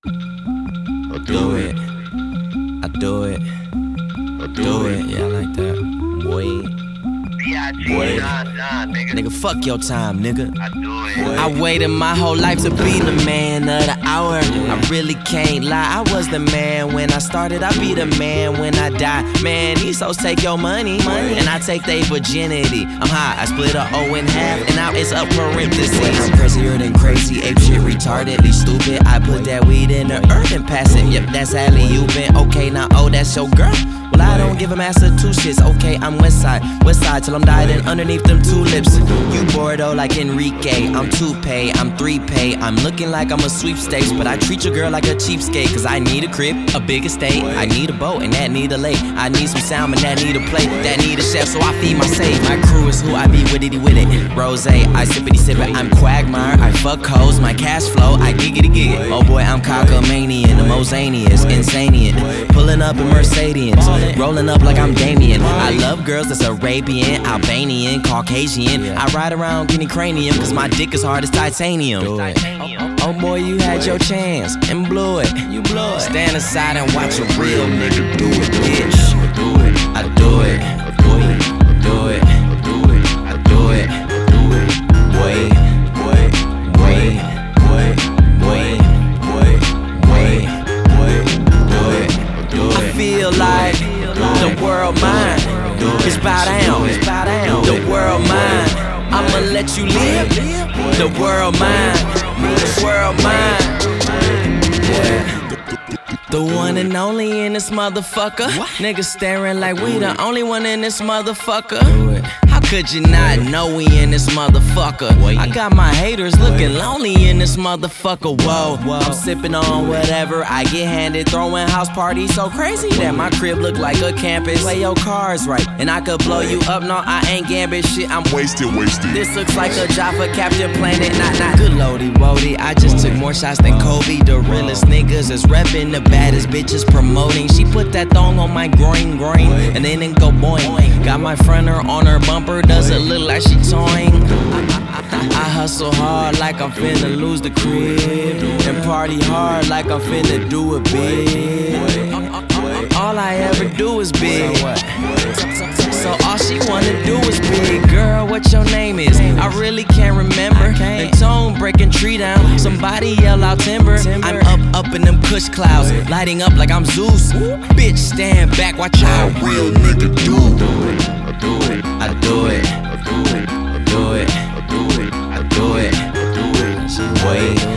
I do it. I do it. I do it. Yeah, I like that. Boy. Boy. Nigga, fuck your time, nigga. I waited my whole life to be the man of the hour. I really can't lie, I was the man when I started. I'll be the man when I die. Man, these hoes take your money, and I take their virginity. I'm high, I split a O in half, and now it's up parentheses. I'm crazier than crazy, ape shit, retardedly stupid. I put that weed in the earth and pass it. Yep, that's alley you been. Okay, now oh, that's your girl. Well, I don't give a master two shits. Okay, I'm west side till I'm dying underneath them tulips. You Bordeaux like Enrique, I'm 2Pay, I'm 3Pay. I'm looking like I'm a sweepstakes, but I treat your girl like a cheapskate. Cause I need a crib, a big estate, I need a boat, and that need a lake. I need some salmon, that need a plate, that need a chef, so I feed my safe. My crew is who I be with it. Rose, I sippity sip it. I'm Quagmire, I fuck hoes, my cash flow, I giggity gig it. Oh boy, I'm cockamanian, the Mosanius, insanian. Pulling up in Mercedes, rolling up like I'm Damien. I love girls that's Arabian, Albanian, Caucasian. I ride around getting cranium, cause my dick is hard as titanium. Oh boy, you had your chance and blew it. You blew it. Stand aside and watch a real nigga do it, bitch. I do it. I do it. I do it. I do it. Wait. I feel like the world mine. It's bow down. The world mine. I'ma let you live. The world mine. The world mine. Yeah. The one and only in this motherfucker. Niggas staring like we the only one in this motherfucker. How could you not know we in this motherfucker? I got my haters looking lonely in this motherfucker. Whoa, I'm sipping on whatever I get handed. Throwing house parties so crazy that my crib look like a campus. Play your cards right, and I could blow you up. No, I ain't gambit shit, I'm wasted. This looks like a job for Captain Planet, not good loady woody. I just took more shots than Kobe. The realest niggas is repping, the baddest bitches promoting. She put that thong on my groin, and then it go boing. Got my fronter on her bumper, does it look like she towing? I hustle hard like I'm finna lose the crib, and party hard like I'm finna do it big. All I ever do is big, so all she wanna do is big. Girl, what your name is? I really can't remember. And tone breaking tree down, somebody yell out timber. I'm up in them kush clouds, lighting up like I'm Zeus. Bitch, stand back, watch how a real nigga do. I do it. I do it. I do it. I do it. I do it. Wait.